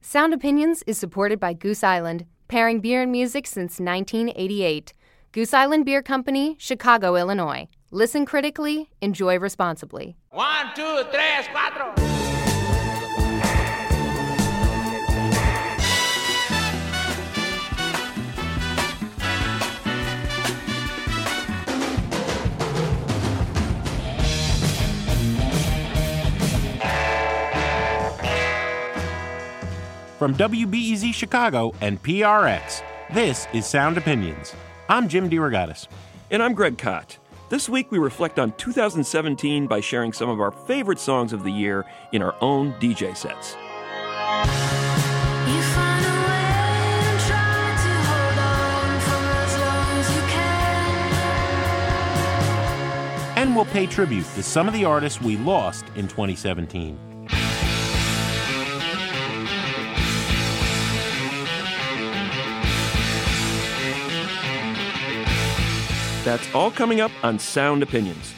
Sound Opinions is supported by Goose Island, pairing beer and music since 1988. Goose Island Beer Company, Chicago, Illinois. Listen critically, enjoy responsibly. 1, 2, 3, 4. From WBEZ Chicago and PRX, this is Sound Opinions. I'm Jim DeRogatis. And I'm Greg Kot. This week we reflect on 2017 by sharing some of our favorite songs of the year in our own DJ sets. You find a way and try to hold on for as long as you can. And we'll pay tribute to some of the artists we lost in 2017. That's all coming up on Sound Opinions.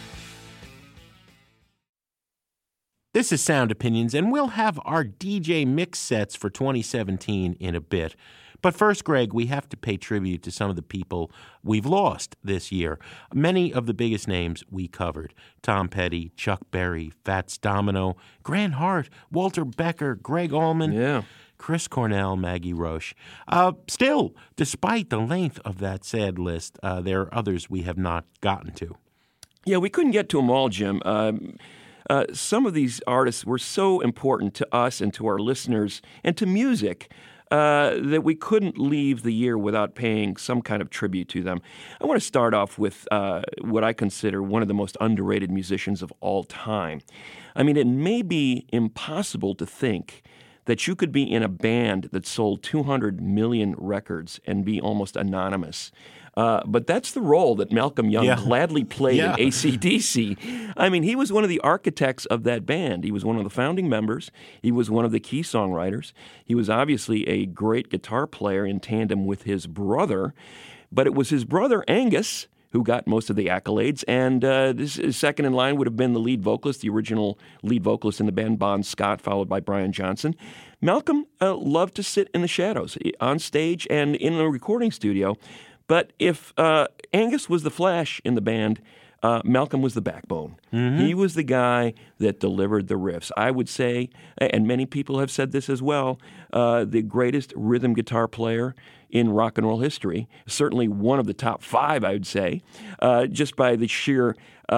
This is Sound Opinions, and we'll have our DJ mix sets for 2017 in a bit. But first, Greg, we have to pay tribute to some of the people we've lost this year. Many of the biggest names we covered: Tom Petty, Chuck Berry, Fats Domino, Grant Hart, Walter Becker, Greg Allman, Chris Cornell, Maggie Roche. Still, despite the length of that sad list, there are others we have not gotten to. Yeah, we couldn't get to them all, Jim. Some of these artists were so important to us and to our listeners and to music that we couldn't leave the year without paying some kind of tribute to them. I want to start off with what I consider one of the most underrated musicians of all time. I mean, it may be impossible to think that you could be in a band that sold 200 million records and be almost anonymous. But that's the role that Malcolm Young gladly played in AC/DC. I mean, he was one of the architects of that band. He was one of the founding members. He was one of the key songwriters. He was obviously a great guitar player in tandem with his brother. But it was his brother, Angus, who got most of the accolades, and this second in line would have been the lead vocalist, the original lead vocalist in the band, Bon Scott, followed by Brian Johnson. Malcolm loved to sit in the shadows, on stage and in a recording studio, but if Angus was the flash in the band, Malcolm was the backbone. Mm-hmm. He was the guy that delivered the riffs. I would say, and many people have said this as well, the greatest rhythm guitar player in rock and roll history. Certainly one of the top 5, I would say, just by the sheer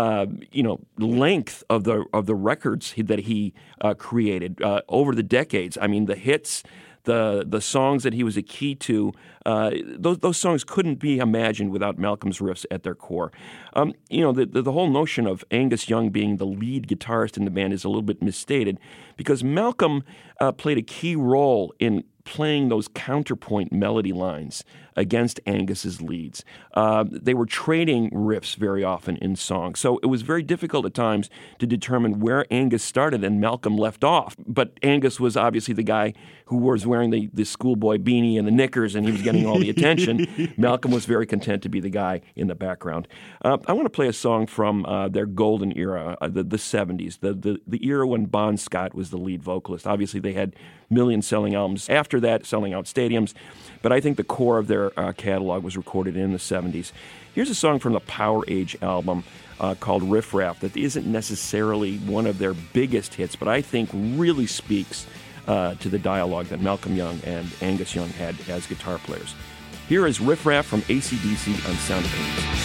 length of the records that he created over the decades. I mean, the hits, the songs that he was a key to, those songs couldn't be imagined without Malcolm's riffs at their core. The whole notion of Angus Young being the lead guitarist in the band is a little bit misstated because Malcolm played a key role in playing those counterpoint melody lines against Angus's leads. They were trading riffs very often in songs, so it was very difficult at times to determine where Angus started and Malcolm left off. But Angus was obviously the guy who was wearing the schoolboy beanie and the knickers, and he was getting all the attention. Malcolm was very content to be the guy in the background. I want to play a song from their golden era, the 70s, the era when Bon Scott was the lead vocalist. Obviously, they had million-selling albums after that, selling out stadiums, but I think the core of their catalog was recorded in the 70s. Here's a song from the Power Age album called Riff Raff that isn't necessarily one of their biggest hits, but I think really speaks to the dialogue that Malcolm Young and Angus Young had as guitar players. Here is Riff Raff from AC/DC on Sound Opinions.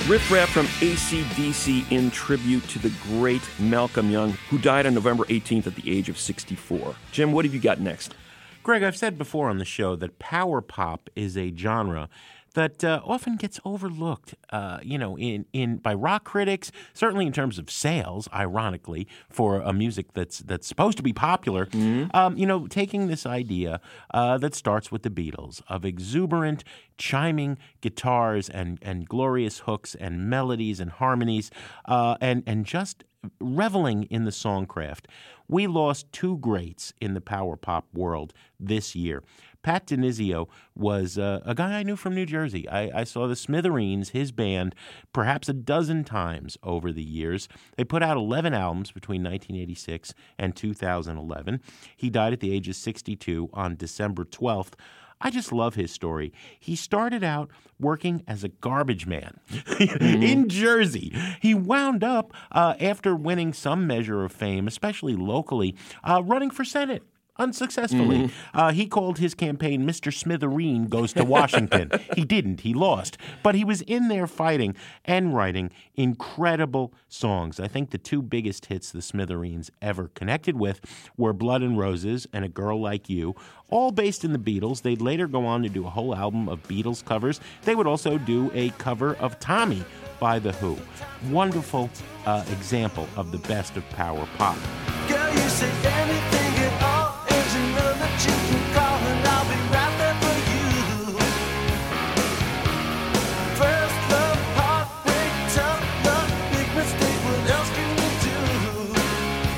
Riff Raff from AC/DC in tribute to the great Malcolm Young, who died on November 18th at the age of 64. Jim, what have you got next? Greg, I've said before on the show that power pop is a genre that often gets overlooked, by rock critics, certainly in terms of sales, ironically, for a music that's supposed to be popular. Taking this idea that starts with the Beatles of exuberant, chiming guitars and glorious hooks and melodies and harmonies, and just reveling in the songcraft. We lost two greats in the power pop world this year. Pat DiNizio was a guy I knew from New Jersey. I saw the Smithereens, his band, perhaps a dozen times over the years. They put out 11 albums between 1986 and 2011. He died at the age of 62 on December 12th. I just love his story. He started out working as a garbage man in Jersey. He wound up, after winning some measure of fame, especially locally, running for Senate. Unsuccessfully. He called his campaign Mr. Smithereen Goes to Washington. He didn't. He lost. But he was in there fighting and writing incredible songs. I think the two biggest hits the Smithereens ever connected with were Blood and Roses and A Girl Like You, all based in the Beatles. They'd later go on to do a whole album of Beatles covers. They would also do a cover of Tommy by The Who. Wonderful example of the best of power pop. Girl, you say anything at all. Is another you can call and I'll be right there for you. First love, heartbreak, tough love, big mistake. What else can you do?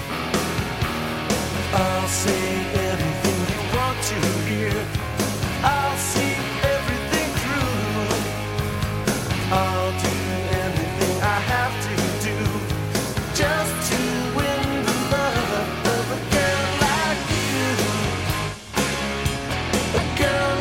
I'll say everything you want to hear. I'll see everything through. I'll do anything I have to do just to win the love of a girl like you. A girl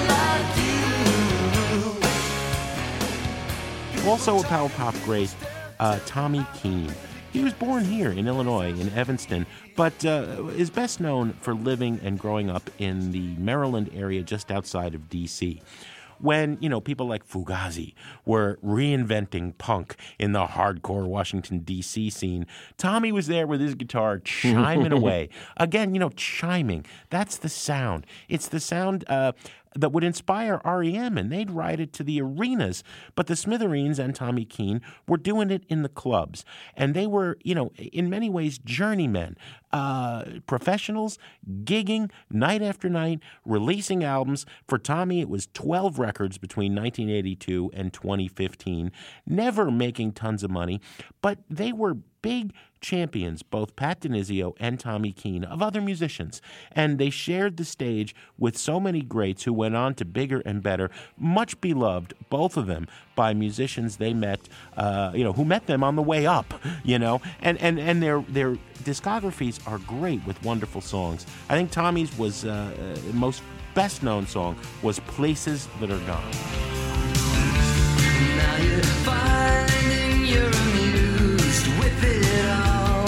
like you. Also a power pop great, Tommy Keene. He was born here in Illinois, in Evanston, but is best known for living and growing up in the Maryland area just outside of D.C. When, people like Fugazi were reinventing punk in the hardcore Washington, D.C. scene, Tommy was there with his guitar chiming away. Again, chiming. That's the sound. It's the sound that would inspire R.E.M., and they'd ride it to the arenas. But the Smithereens and Tommy Keene were doing it in the clubs. And they were, in many ways, journeymen, professionals, gigging night after night, releasing albums. For Tommy, it was 12 records between 1982 and 2015, never making tons of money. But they were big champions, both Pat DiNizio and Tommy Keene, of other musicians. And they shared the stage with so many greats who went on to bigger and better, much beloved, both of them, by musicians they met, who met them on the way up, and their discographies are great with wonderful songs. I think Tommy's was most best known song was Places That Are Gone. Now you're finding you're amused with it all.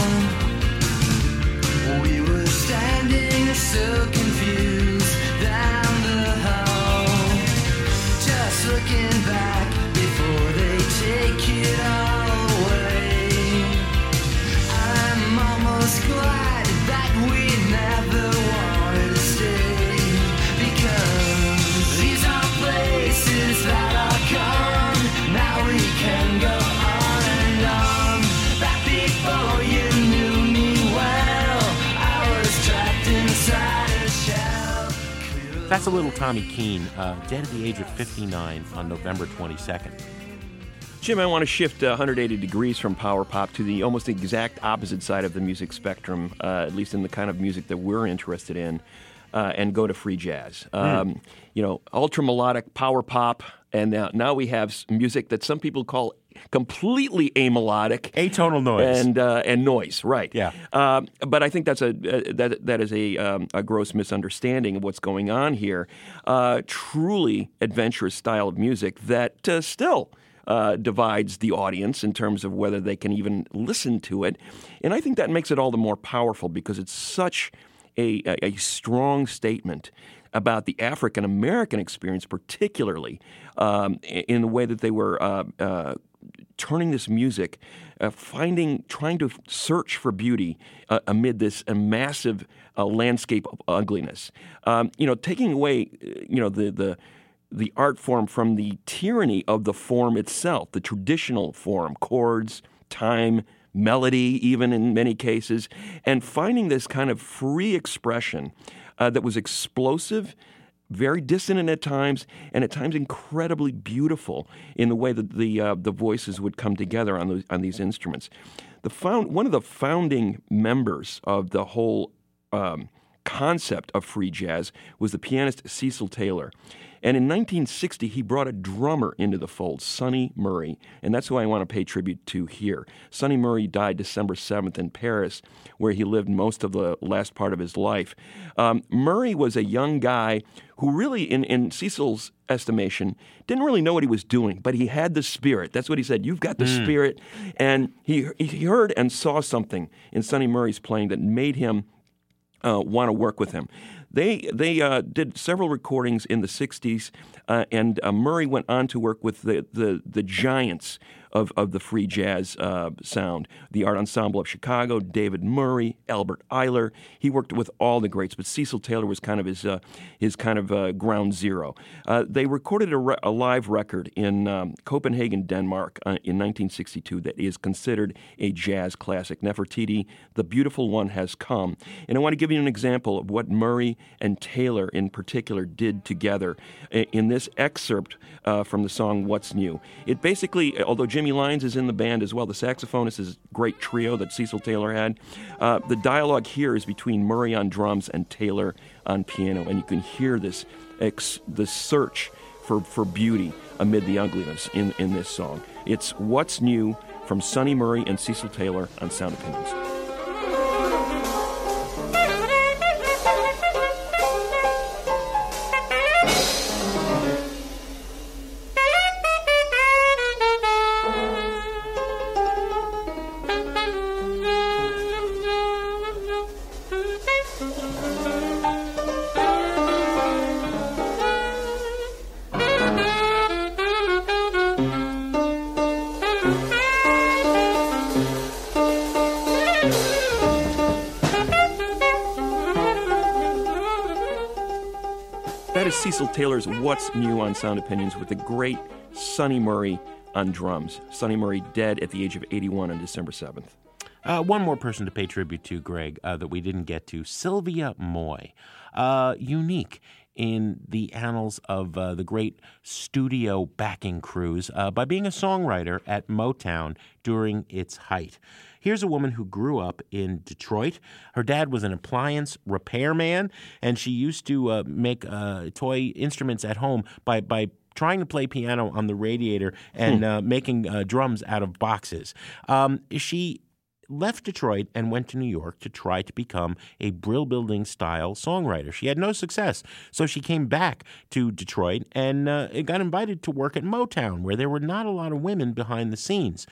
We were standing so confused down the hall, just looking back before they take it all away. I'm almost glad that we never wanted to stay, because these are places that are gone. Now we can go on and on. Back before you knew me well, I was trapped inside a shell. That's a little Tommy Keene, dead at the age of 59 on November 22nd. Jim, I want to shift 180 degrees from power pop to the almost exact opposite side of the music spectrum, at least in the kind of music that we're interested in, and go to free jazz. Ultra melodic power pop, and now we have music that some people call completely amelodic, Atonal noise, and noise, right? Yeah. But I think that's that is a gross misunderstanding of what's going on here. Truly adventurous style of music that still divides the audience in terms of whether they can even listen to it, and I think that makes it all the more powerful because it's such a strong statement about the African American experience, particularly in the way that they were turning this music, trying to search for beauty amid this massive landscape of ugliness. Taking away, the art form from the tyranny of the form itself, the traditional form, chords, time, melody, even in many cases, and finding this kind of free expression that was explosive, very dissonant at times, and at times incredibly beautiful in the way that the voices would come together on these instruments. One of the founding members of the whole concept of free jazz was the pianist Cecil Taylor. And in 1960, he brought a drummer into the fold, Sonny Murray, and that's who I want to pay tribute to here. Sonny Murray died December 7th in Paris, where he lived most of the last part of his life. Murray was a young guy who really, in Cecil's estimation, didn't really know what he was doing, but he had the spirit. That's what he said, you've got the spirit. And he heard and saw something in Sonny Murray's playing that made him want to work with him. They did several recordings in the 60s, and Murray went on to work with the giants of the free jazz sound, the Art Ensemble of Chicago, David Murray, Albert Ayler. He worked with all the greats, but Cecil Taylor was kind of his ground zero. They recorded a live record in Copenhagen, Denmark, in 1962 that is considered a jazz classic. Nefertiti, The Beautiful One Has Come. And I want to give you an example of what Murray and Taylor in particular did together in this excerpt from the song What's New. It basically, although Jimmy Lyons is in the band as well, the saxophonist is a great trio that Cecil Taylor had. The dialogue here is between Murray on drums and Taylor on piano, and you can hear this search for beauty amid the ugliness in this song. It's What's New from Sonny Murray and Cecil Taylor on Sound Opinions. That is Cecil Taylor's What's New on Sound Opinions with the great Sonny Murray on drums. Sonny Murray dead at the age of 81 on December 7th. One more person to pay tribute to, Greg, that we didn't get to, Sylvia Moy. Unique in the annals of the great studio backing crews by being a songwriter at Motown during its height. Here's a woman who grew up in Detroit. Her dad was an appliance repairman, and she used to make toy instruments at home by trying to play piano on the radiator and making drums out of boxes. She left Detroit and went to New York to try to become a Brill Building style songwriter. She had no success, so she came back to Detroit and got invited to work at Motown, where there were not a lot of women behind the scenes.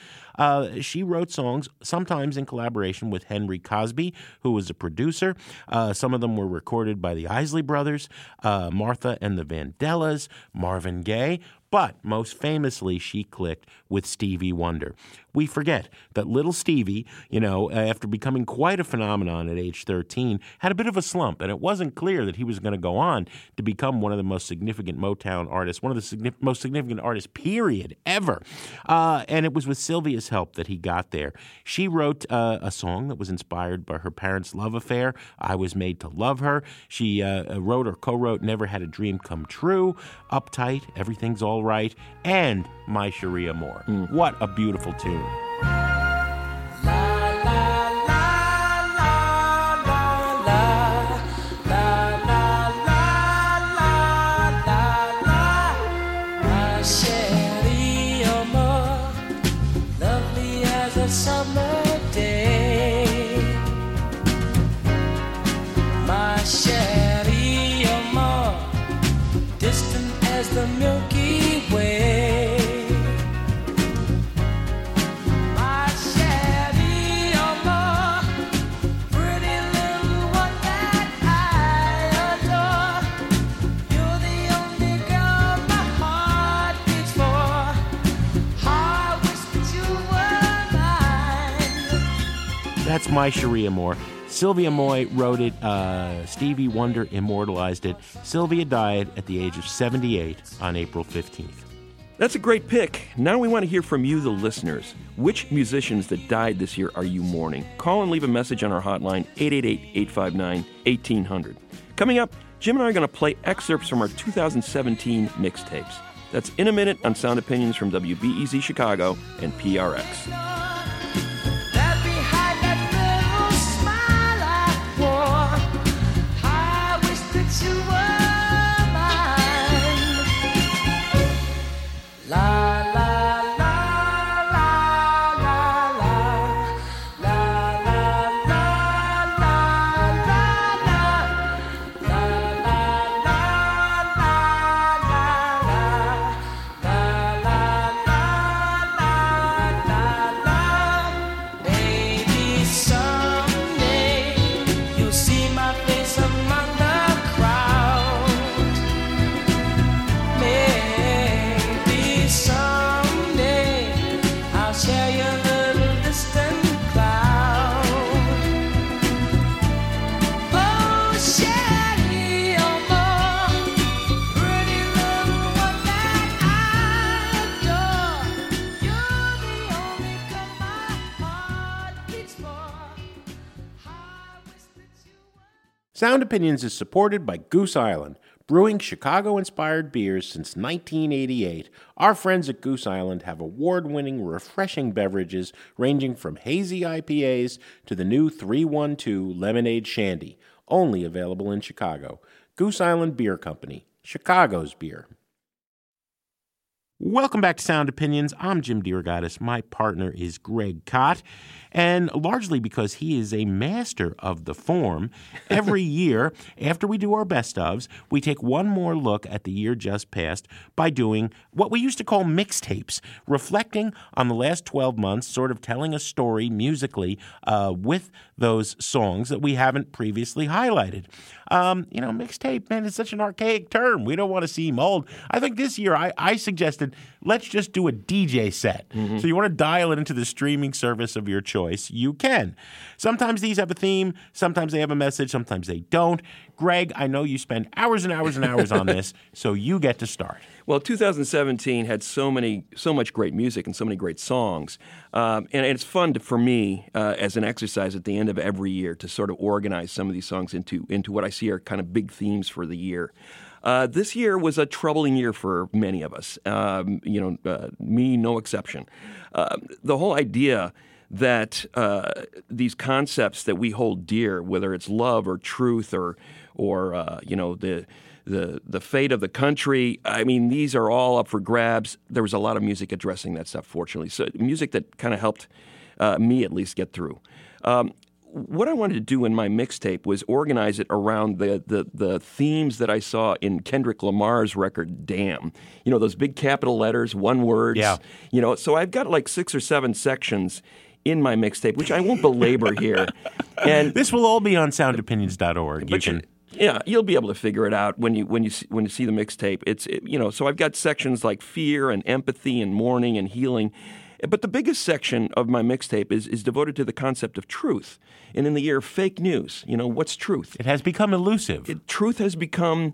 She wrote songs, sometimes in collaboration with Henry Cosby, who was a producer. Some of them were recorded by the Isley Brothers, Martha and the Vandellas, Marvin Gaye. But most famously, she clicked with Stevie Wonder. We forget that little Stevie, after becoming quite a phenomenon at age 13, had a bit of a slump, and it wasn't clear that he was going to go on to become one of the most significant Motown artists, one of the most significant artists, period, ever. And it was with Sylvia's help that he got there. She wrote a song that was inspired by her parents' love affair, I Was Made to Love Her. She wrote or co-wrote Never Had a Dream Come True, Uptight, Everything's All Right, and My Sharia Moore. What a beautiful tune. That's My Sharia Moore. Sylvia Moy wrote it. Stevie Wonder immortalized it. Sylvia died at the age of 78 on April 15th. That's a great pick. Now we want to hear from you, the listeners. Which musicians that died this year are you mourning? Call and leave a message on our hotline, 888-859-1800. Coming up, Jim and I are going to play excerpts from our 2017 mixtapes. That's in a minute on Sound Opinions from WBEZ Chicago and PRX. Sound Opinions is supported by Goose Island, brewing Chicago-inspired beers since 1988. Our friends at Goose Island have award-winning, refreshing beverages ranging from hazy IPAs to the new 312 Lemonade Shandy, only available in Chicago. Goose Island Beer Company, Chicago's beer. Welcome back to Sound Opinions. I'm Jim DeRogatis. My partner is Greg Kot. And largely because he is a master of the form, every year, after we do our best ofs, we take one more look at the year just passed by doing what we used to call mixtapes, reflecting on the last 12 months, sort of telling a story musically with those songs that we haven't previously highlighted. Mixtape, man, it's such an archaic term. We don't want to seem old. I think this year I suggested let's just do a DJ set. Mm-hmm. So you want to dial it into the streaming service of your choice, you can. Sometimes these have a theme, sometimes they have a message, sometimes they don't. Greg, I know you spend hours and hours and hours on this, so you get to start. Well, 2017 had so much great music and so many great songs. And it's fun for me as an exercise at the end of every year to sort of organize some of these songs into what I see are kind of big themes for the year. This year was a troubling year for many of us, me no exception. The whole idea that these concepts that we hold dear, whether it's love or truth or the fate of the country, I mean, these are all up for grabs. There was a lot of music addressing that stuff, fortunately. So music that kind of helped me at least get through. What I wanted to do in my mixtape was organize it around the themes that I saw in Kendrick Lamar's record, Damn. You know, those big capital letters, one words. Yeah. So I've got like 6 or 7 sections in my mixtape, which I won't belabor here. And this will all be on soundopinions.org. You'll be able to figure it out when you see the mixtape. So I've got sections like fear and empathy and mourning and healing. But the biggest section of my mixtape is devoted to the concept of truth. And in the year of fake news, what's truth? It has become elusive. Truth has become,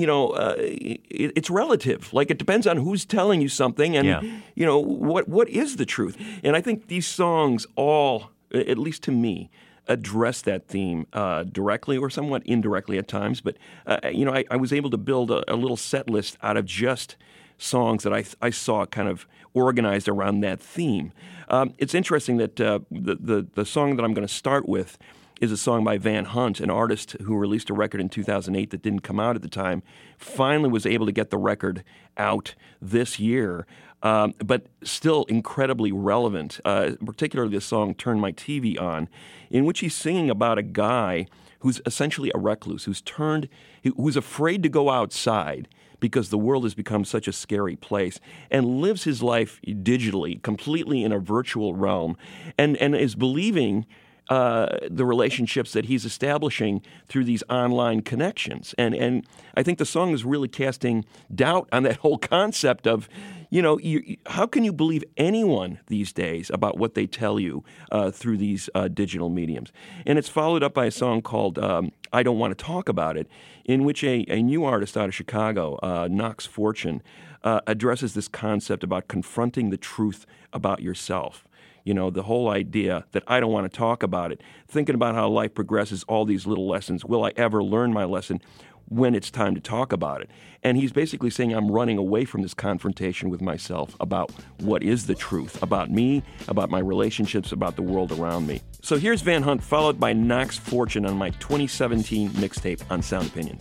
it's relative. Like it depends on who's telling you something and, what is the truth? And I think these songs all, at least to me, address that theme directly or somewhat indirectly at times. But, I was able to build a little set list out of just songs that I saw kind of organized around that theme. It's interesting that the song that I'm going to start with is a song by Van Hunt, an artist who released a record in 2008 that didn't come out at the time, finally was able to get the record out this year, but still incredibly relevant, particularly the song Turn My TV On, in which he's singing about a guy who's essentially a recluse, who's afraid to go outside because the world has become such a scary place, and lives his life digitally, completely in a virtual realm, and is believing the relationships that he's establishing through these online connections. And I think the song is really casting doubt on that whole concept of, how can you believe anyone these days about what they tell you through these digital mediums? And it's followed up by a song called I Don't Want to Talk About It, in which a new artist out of Chicago, Knox Fortune, addresses this concept about confronting the truth about yourself. The whole idea that I don't want to talk about it, thinking about how life progresses, all these little lessons. Will I ever learn my lesson when it's time to talk about it? And he's basically saying I'm running away from this confrontation with myself about what is the truth about me, about my relationships, about the world around me. So here's Van Hunt, followed by Knox Fortune on my 2017 mixtape on Sound Opinions.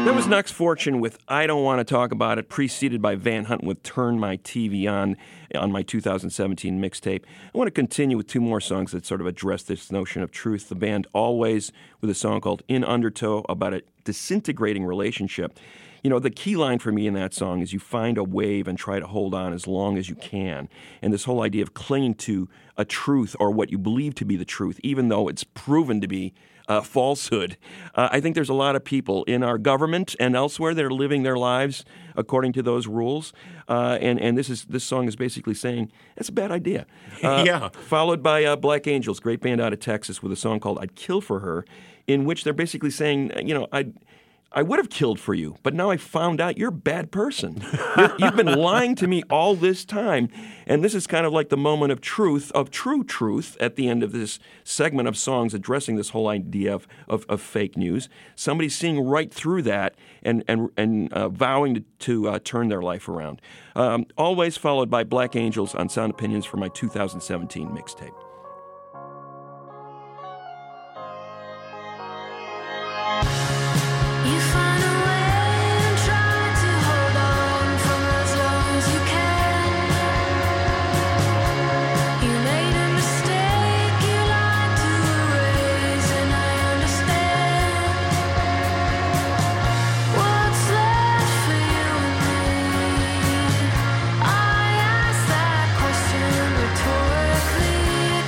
That was Knox Fortune with I Don't Want to Talk About It, preceded by Van Hunt with Turn My TV On my 2017 mixtape. I want to continue with two more songs that sort of address this notion of truth. The band Always with a song called In Undertow about a disintegrating relationship. You know, the key line for me in that song is you find a wave and try to hold on as long as you can. And this whole idea of clinging to a truth or what you believe to be the truth, even though it's proven to be falsehood. I think there's a lot of people in our government and elsewhere that are living their lives according to those rules. And this song is basically saying it's a bad idea. Yeah. Followed by Black Angels, great band out of Texas, with a song called I'd Kill for Her, in which they're basically saying, you know, I would have killed for you, but now I found out you're a bad person. You've been lying to me all this time. And this is kind of like the moment of truth, of true truth, at the end of this segment of songs addressing this whole idea of fake news. Somebody seeing right through that and vowing to turn their life around. Always followed by Black Angels on Sound Opinions for my 2017 mixtape. You find a way and try to hold on for as long as you can. You made a mistake you like to erase, and I understand. What's left for you and me? I ask that question rhetorically.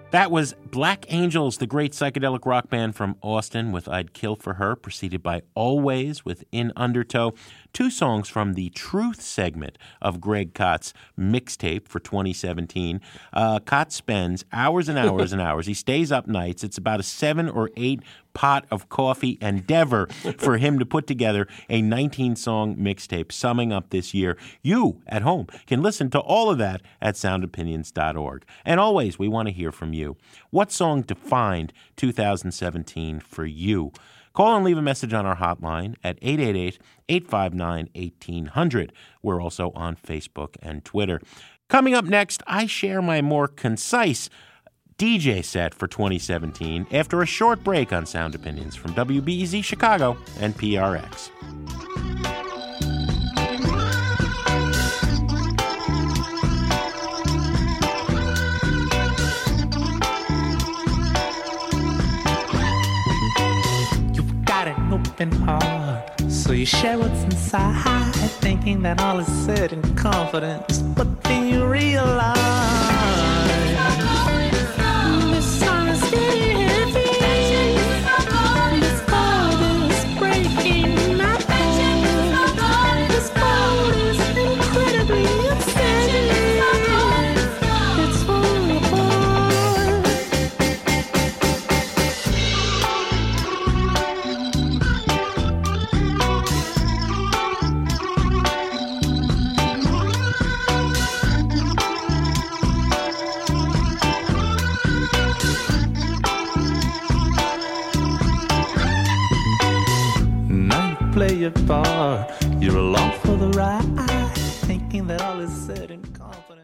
That was Black Angels, the great psychedelic rock band from Austin, with I'd Kill for Her, preceded by Always with In Undertow. Two songs from the Truth segment of Greg Kott's mixtape for 2017. Kott spends hours and hours and hours. He stays up nights. It's about a 7 or 8 pot of coffee endeavor for him to put together a 19-song mixtape summing up this year. You, at home, can listen to all of that at soundopinions.org. And always, we want to hear from you. What song defined 2017 for you? Call and leave a message on our hotline at 888-859-1800. We're also on Facebook and Twitter. Coming up next, I share my more concise DJ set for 2017 after a short break on Sound Opinions from WBEZ Chicago and PRX. You've got an open heart, so you share what's inside, thinking that all is said in confidence, but then you realize play your part. You're along for the ride, thinking that all is said in confidence.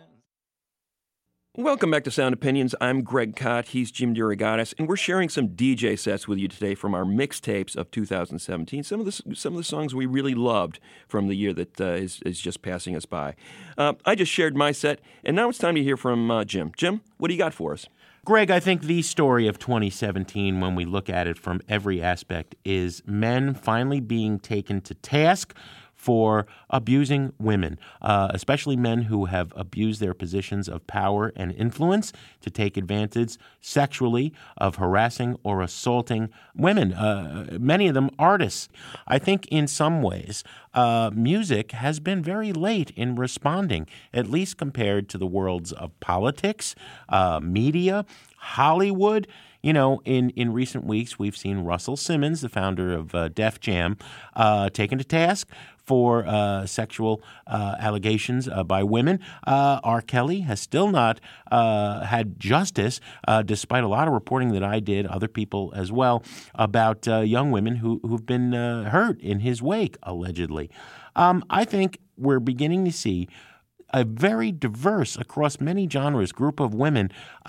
Welcome back to Sound Opinions. I'm Greg Kott. He's Jim DeRogatis, and we're sharing some DJ sets with you today from our mixtapes of 2017. Some of the songs we really loved from the year that is just passing us by. I just shared my set, and now it's time to hear from Jim. Jim, what do you got for us? Greg, I think the story of 2017, when we look at it from every aspect, is men finally being taken to task for abusing women, especially men who have abused their positions of power and influence to take advantage sexually of harassing or assaulting women, many of them artists. I think in some ways, music has been very late in responding, at least compared to the worlds of politics, media, Hollywood. You know, in recent weeks, we've seen Russell Simmons, the founder of Def Jam, taken to task for sexual allegations by women. R. Kelly has still not had justice, despite a lot of reporting that I did, other people as well, about young women who've been hurt in his wake, allegedly. I think we're beginning to see a very diverse, across many genres, group of women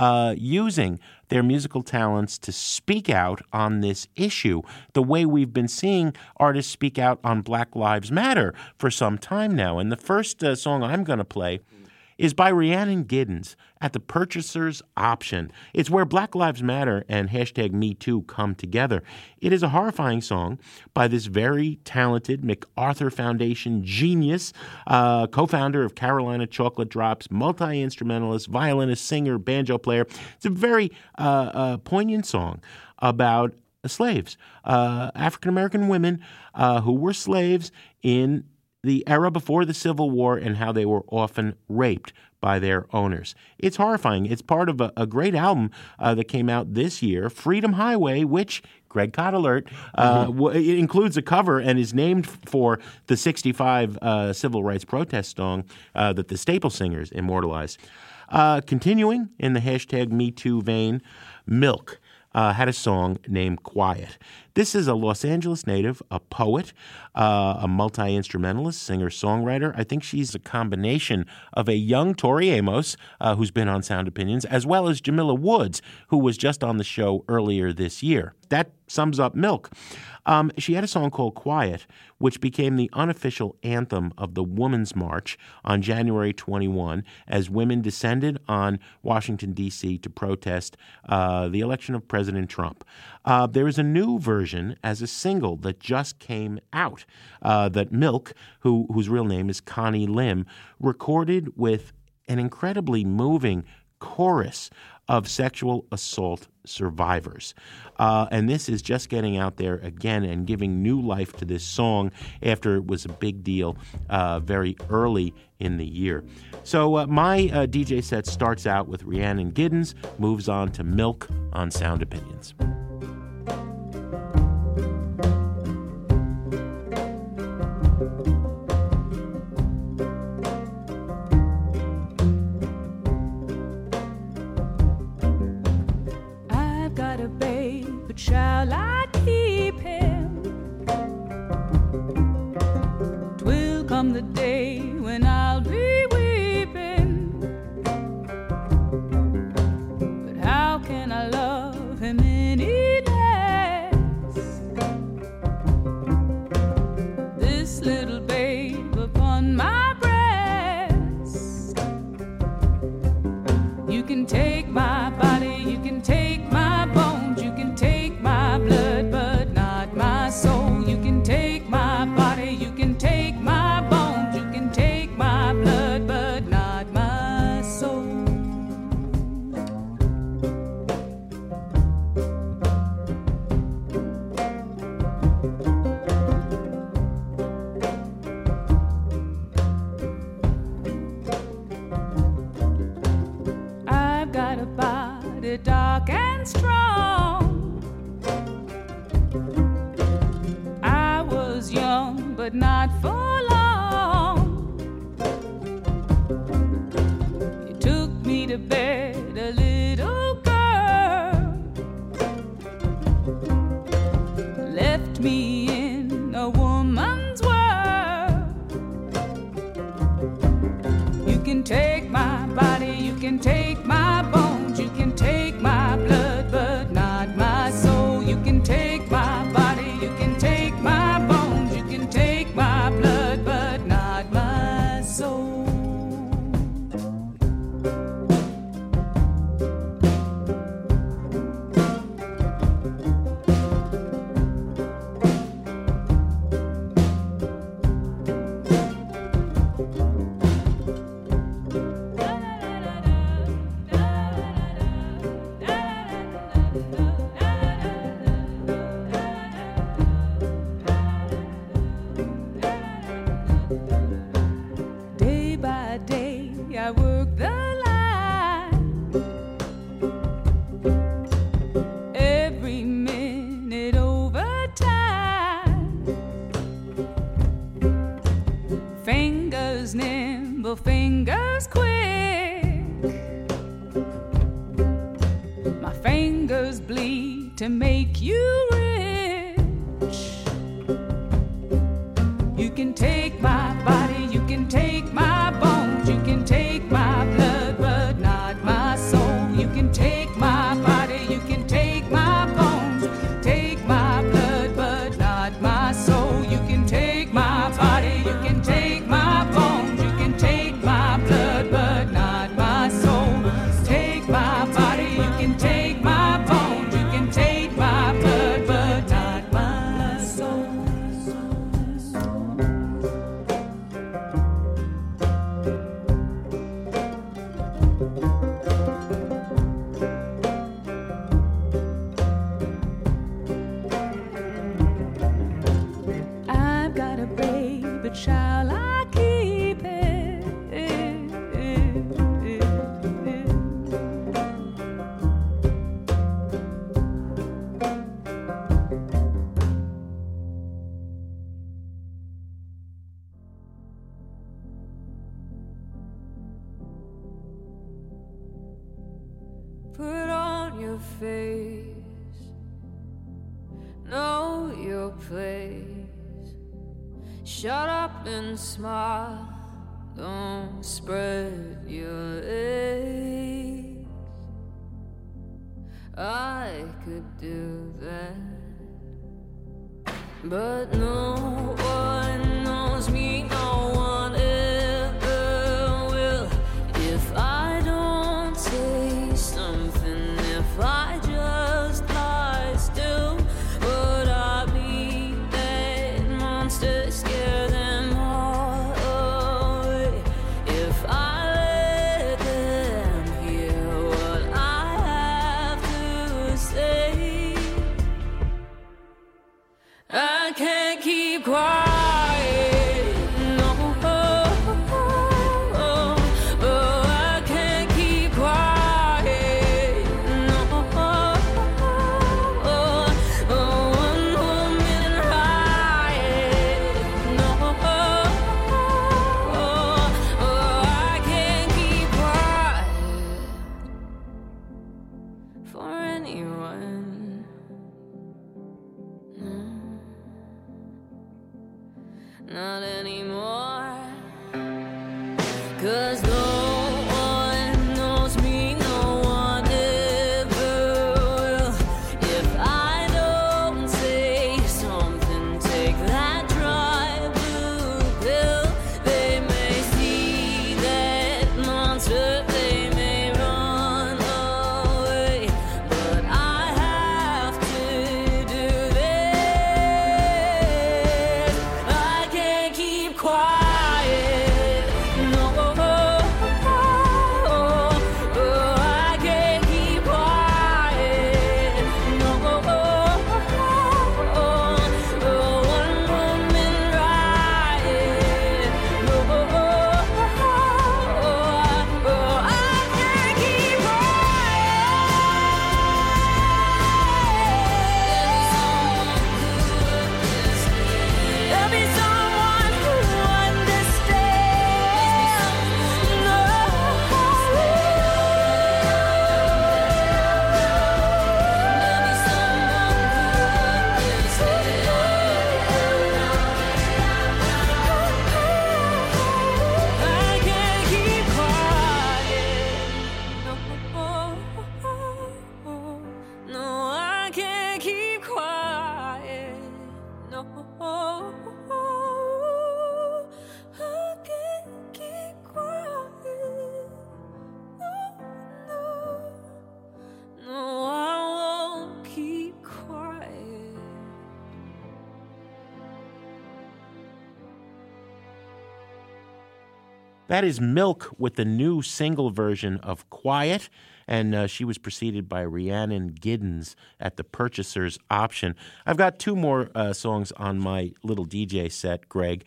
using their musical talents to speak out on this issue, the way we've been seeing artists speak out on Black Lives Matter for some time now. And the first song I'm going to play is by Rhiannon Giddens, At the Purchaser's Option. It's where Black Lives Matter and hashtag #MeToo come together. It is a horrifying song by this very talented MacArthur Foundation genius, co-founder of Carolina Chocolate Drops, multi-instrumentalist, violinist, singer, banjo player. It's a very poignant song about slaves, African-American women who were slaves in the era before the Civil War and how they were often raped by their owners. It's horrifying. It's part of a great album that came out this year, Freedom Highway, which, Greg Kott alert, it includes a cover and is named for the 65 civil rights protest song that the Staple Singers immortalized. Continuing in the hashtag #MeToo vein, Milk had a song named Quiet. This is a Los Angeles native, a poet, a multi-instrumentalist, singer-songwriter. I think she's a combination of a young Tori Amos, who's been on Sound Opinions, as well as Jamila Woods, who was just on the show earlier this year. That sums up Milk. She had a song called Quiet, which became the unofficial anthem of the Women's March on January 21 as women descended on Washington, D.C. to protest the election of President Trump. There is a new version as a single that just came out that Milk, whose real name is Connie Lim, recorded with an incredibly moving chorus of sexual assault survivors. And this is just getting out there again and giving new life to this song after it was a big deal very early in the year. So my DJ set starts out with Rhiannon Giddens, moves on to Milk on Sound Opinions. Shall I keep him? 'Twill come the day when I'll be weeping. But how can I love him any less? This little babe upon my breast. You can take my body, you can take my bones, you can take my blood, but not my soul. You can take my body, you can take my bones, you can take my blood, but not my soul. I've got a body dark and strong. I was young, but not for long. You took me to bed, a little girl, left me in a woman's world. You can take my body, you can take my bones, you can take my blood, but not my soul. You can take my body, you can take my bones, you can take my blood, but not my soul. Day by day, I work the line. Every minute overtime. Fingers nimble, fingers quick. My fingers bleed to make you rich. You can take my body, you can take my bones, you can take my blood, but not my soul. You can take my body, you can take my bones, take my blood, but not my soul. You can take my body, you can take my bones, you can take my blood, but not my soul. Take my body, you can take my bones, you can take my blood, but not my soul. I've got a babe, but shall I keep it? Put on your face, know your place. Shut up and smile, don't spread your legs. I could do that, but no one knows me, no one ever will. If I don't say something, if I just lie still, would I be that monster, scare them all away? If I let them hear what I anyone. No, not anymore. 'Cause no one knows me, no one ever will. If I don't say something, take that dry blue pill. They may see that monster, they may run away, but I have to do this. I can't keep quiet. No, I can't keep quiet. No, one woman riot. No, I can't keep quiet. There'll be someone who understands. No, I can't keep quiet. No, I can't keep quiet. No, I can't keep quiet. No, I won't keep quiet. That is Milk with the new single version of Quiet, and she was preceded by Rhiannon Giddens at the Purchaser's Option. I've got two more songs on my little DJ set, Greg,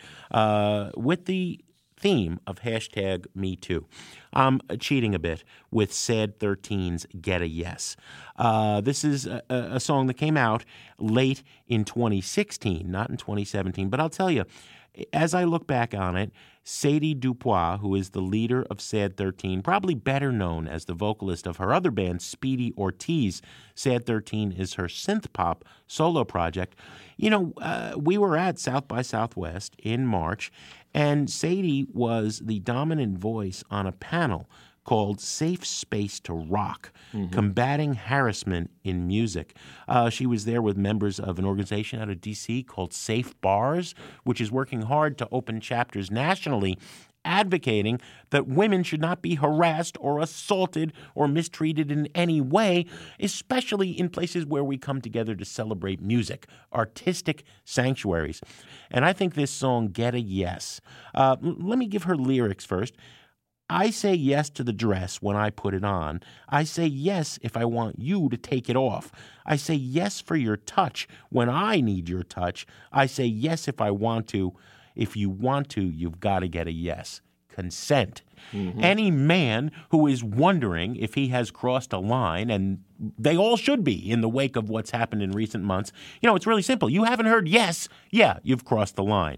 with the theme of hashtag Me Too. I'm cheating a bit with Sad 13's Get a Yes. This is a song that came out late in 2016, not in 2017, but I'll tell you, as I look back on it, Sadie Dupois, who is the leader of Sad 13, probably better known as the vocalist of her other band, Speedy Ortiz. Sad 13 is her synth pop solo project. You know, we were at South by Southwest in March, and Sadie was the dominant voice on a panel called Safe Space to Rock, Combating Harassment in Music. She was there with members of an organization out of D.C. called Safe Bars, which is working hard to open chapters nationally advocating that women should not be harassed or assaulted or mistreated in any way, especially in places where we come together to celebrate music, artistic sanctuaries. And I think this song, Get a Yes. Let me give her lyrics first. I say yes to the dress when I put it on. I say yes if I want you to take it off. I say yes for your touch when I need your touch. I say yes if I want to. If you want to, you've got to get a yes. Consent. Any man who is wondering if he has crossed a line, and they all should be in the wake of what's happened in recent months, you know, it's really simple. You haven't heard yes, yeah, you've crossed the line.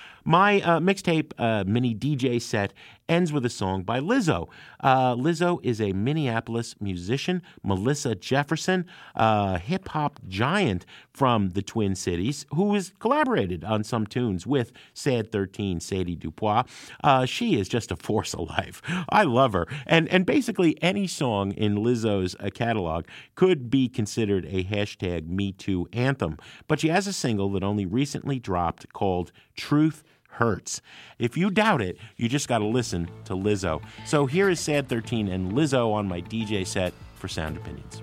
My mixtape mini DJ set ends with a song by Lizzo. Lizzo is a Minneapolis musician, Melissa Jefferson, a hip-hop giant from the Twin Cities, who has collaborated on some tunes with Sad 13, Sadie Dupois. She is just a force of life. I love her. And basically any song in Lizzo's catalog could be considered a hashtag Me Too anthem. But she has a single that only recently dropped called Truth Hurts. If you doubt it, you just got to listen to Lizzo. So here is Sad 13 and Lizzo on my DJ set for Sound Opinions.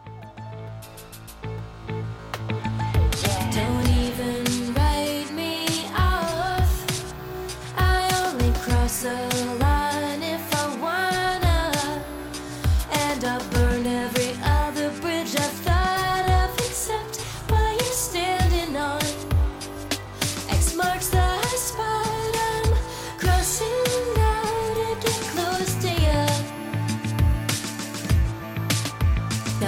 Don't even write me off. I only cross the line if I wanna, and I'll burn every other bridge I've thought of except what you're standing on. X marks the spot I'm crossing now to get close to you.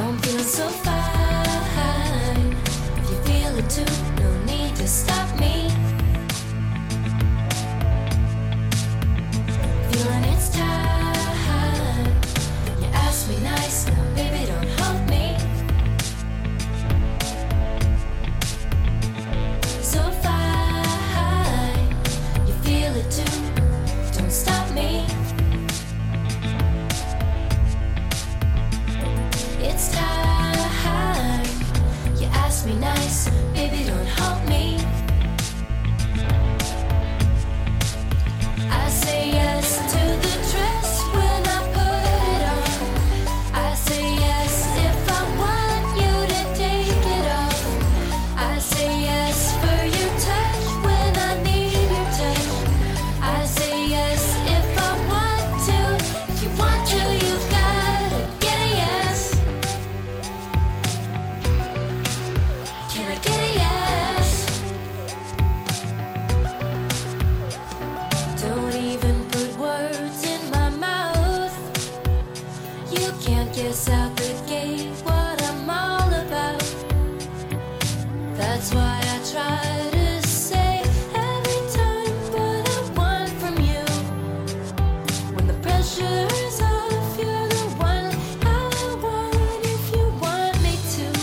That's why I try to say every time what I want from you. When the pressure is off, you're the one I want if you want me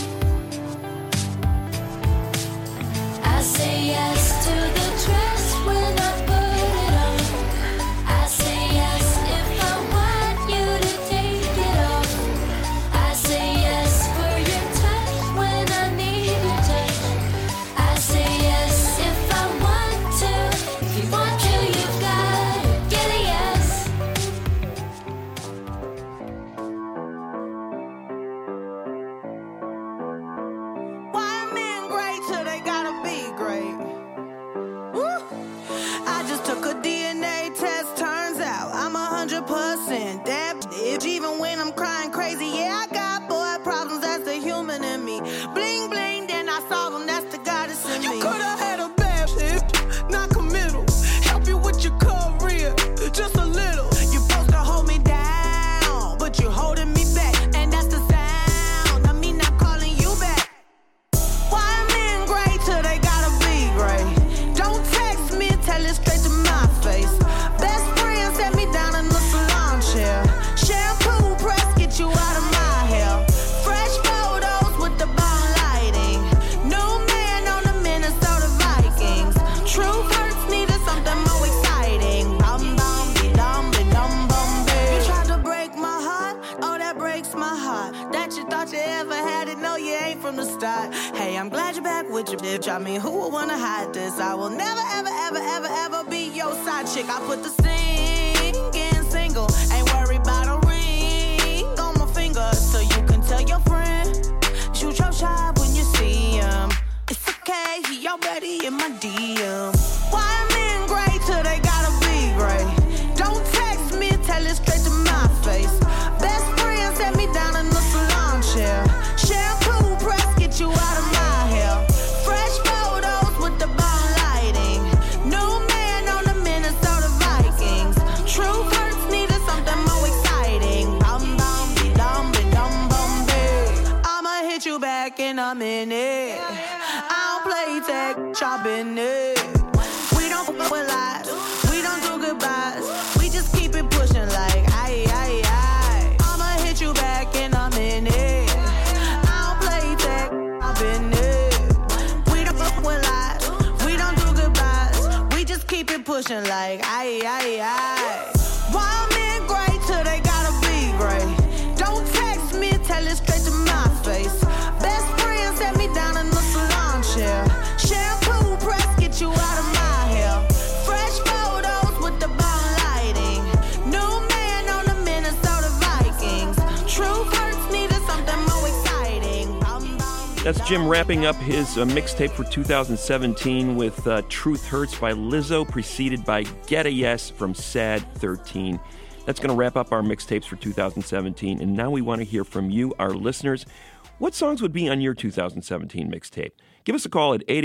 to. I say yes to the dress when I put it on. I say yes if I want you to take it off. I say yes for your touch when I need your touch. I say yes if I want to. If you want to, you've got to get a yes. Why men great till they gotta be great? Woo! I just took a DNA test, turns out I'm 100% that bitch. Even when I'm crying crazy, yeah, I got boy problems, that's the human in me. Bling bling, then I solve them, that's the goddess in me. You could've had a bad bitch, not committal. Help you with your career, just a little. You supposed to hold me down, but you're holding me back, and that's the sound of me not calling you back. Why men great till they gotta be great? Don't text me, tell it straight to my face. Best friend set me down in the salon chair. Shampoo press, get you out of my hair. Fresh photos with the bomb lighting. New man on the Minnesota Vikings. True hurts needed something more exciting. Bum bum be dum bum be. You tried to break my heart, oh that breaks my heart. That you thought you ever had it, no you ain't from the start. Hey, I'm glad you're back with your bitch. I mean, who would wanna hide this? I will never, ever, ever, ever, ever be your side chick. I put the singing single. Ain't worried about a ring on my finger. So you can tell your friend, shoot your shot when you see him. It's okay, he already in my DM. Why men great till they gotta be great? Don't text me, tell it straight to my face. Best friend set me down in the salon chair. Shampoo press, get you out of my hair. Fresh photos with the bomb lighting. New man on the Minnesota Vikings. True hurts needed something more exciting. Bum bum be dum bum be. I'ma hit you back in a minute. I don't play tag, chop in it. We don't fuck with lies, we don't do goodbyes. We just keep it pushing like aye, aye, aye. I'ma hit you back in a minute. I don't play tag, chop in it. We don't fuck with lies, we don't do goodbyes. We just keep it pushing like aye, aye, aye. Why men great till they gotta be great? Don't text me, tell it straight to my face. Best friend set me down in the salon chair. Shampoo press, get you out of my hair. Fresh photos with the bomb lighting. New man on the Minnesota Vikings. True hurts needed something more exciting. Bum, bum, That's Jim wrapping up his mixtape for 2017 with Truth Hurts by Lizzo, preceded by Get a Yes from Sad 13. That's going to wrap up our mixtapes for 2017. And now we want to hear from you, our listeners. What songs would be on your 2017 mixtape? Give us a call at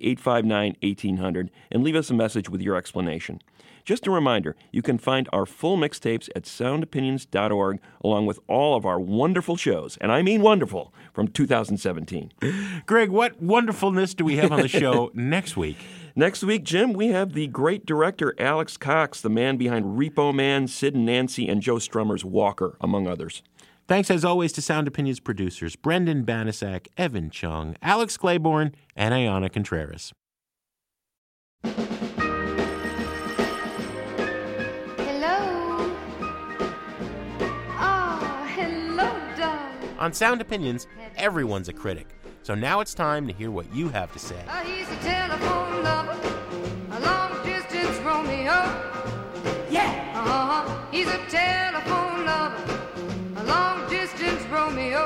888-859-1800 and leave us a message with your explanation. Just a reminder, you can find our full mixtapes at soundopinions.org along with all of our wonderful shows, and I mean wonderful, from 2017. Greg, what wonderfulness do we have on the show next week? Next week, Jim, we have the great director Alex Cox, the man behind Repo Man, Sid and Nancy, and Joe Strummer's Walker, among others. Thanks, as always, to Sound Opinions producers Brendan Banasak, Evan Chung, Alex Claiborne, and Ayana Contreras. Hello. Oh, hello, darling. On Sound Opinions, everyone's a critic. So now it's time to hear what you have to say. He's a telephone lover, a long-distance Romeo. Yeah. He's a telephone lover, a long-distance Romeo.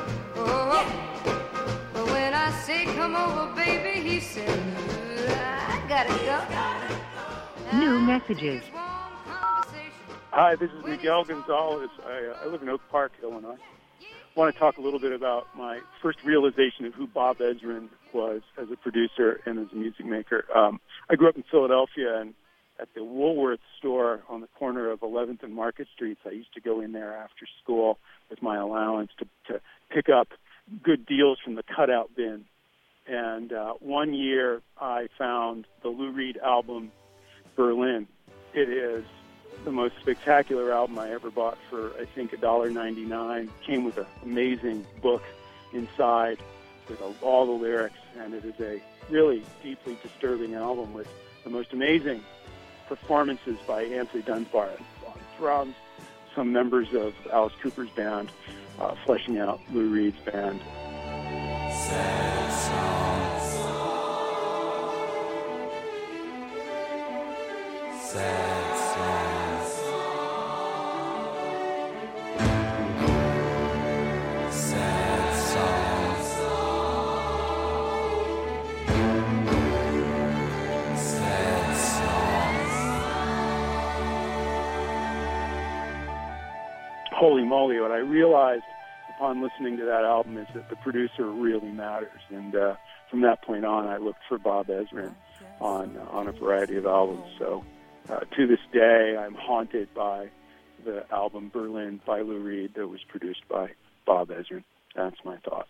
Oh. But when I say come over, baby, he said, I gotta go. New messages. Hi, this is Miguel Gonzalez. I live in Oak Park, Illinois. I want to talk a little bit about my first realization of who Bob Ezrin was as a producer and as a music maker. I grew up in Philadelphia, and at the Woolworth store on the corner of 11th and Market Streets, I used to go in there after school with my allowance to pick up good deals from the cutout bin. And one year I found the Lou Reed album, Berlin. It is the most spectacular album I ever bought for, I think, $1.99. Came with an amazing book inside with all the lyrics, and it is a really deeply disturbing album with the most amazing performances by Anthony Dunbar on drums, some members of Alice Cooper's band fleshing out Lou Reed's band. Sad songs. Sad songs. Sad songs. Sad songs. Holy moly, what I realized upon listening to that album is that the producer really matters. And from that point on, I looked for Bob Ezrin on a variety of albums. So to this day, I'm haunted by the album Berlin by Lou Reed that was produced by Bob Ezrin. That's my thought.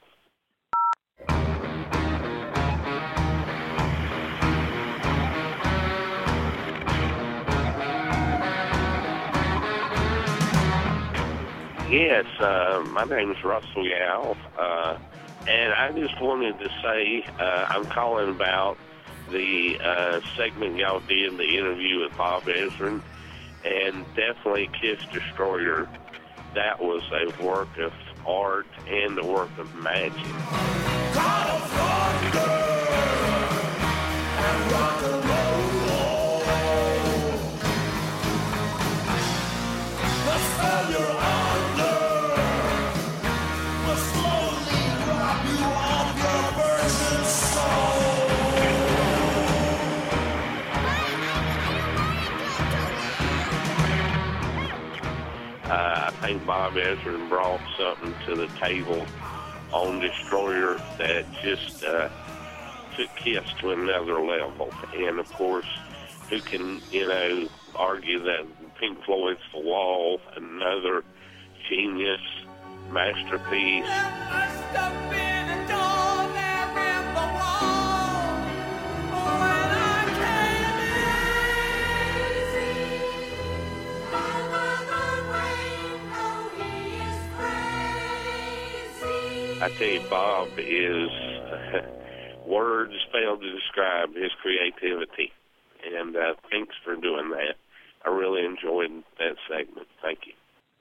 Yes, my name is Russell Yao, and I just wanted to say I'm calling about the segment y'all did, the interview with Bob Ezrin, and definitely Kiss Destroyer. That was a work of art and a work of magic. God of thunder and rock and roll. The spell you're under will slowly rob you of your virgin soul. I think Bob Ezrin brought something to the table on Destroyer that just took Kiss to another level. And, of course, who can, argue that Pink Floyd's The Wall, another genius masterpiece. I tell you, Bob is words fail to describe his creativity, and thanks for doing that. I really enjoyed that segment. Thank you.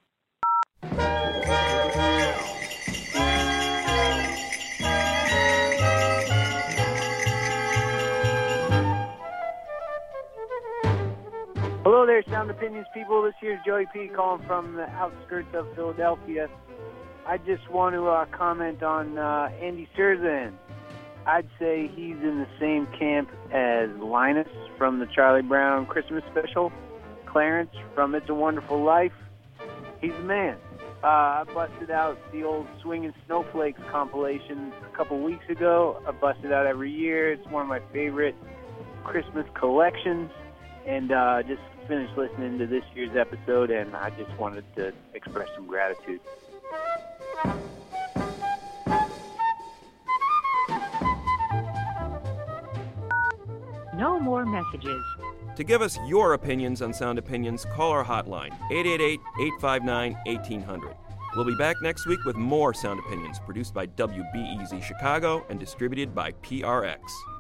Hello there, Sound Opinions people. This here's Joey P. calling from the outskirts of Philadelphia. I just want to comment on Andy Cirzan. I'd say he's in the same camp as Linus from the Charlie Brown Christmas special, Clarence from It's a Wonderful Life. He's the man. I busted out the old Swingin' Snowflakes compilation a couple weeks ago. I bust it out every year. It's one of my favorite Christmas collections. And just finished listening to this year's episode, and I just wanted to express some gratitude. No more messages. To give us your opinions on Sound Opinions, call our hotline, 888-859-1800. We'll be back next week with more Sound Opinions, produced by WBEZ Chicago and distributed by PRX.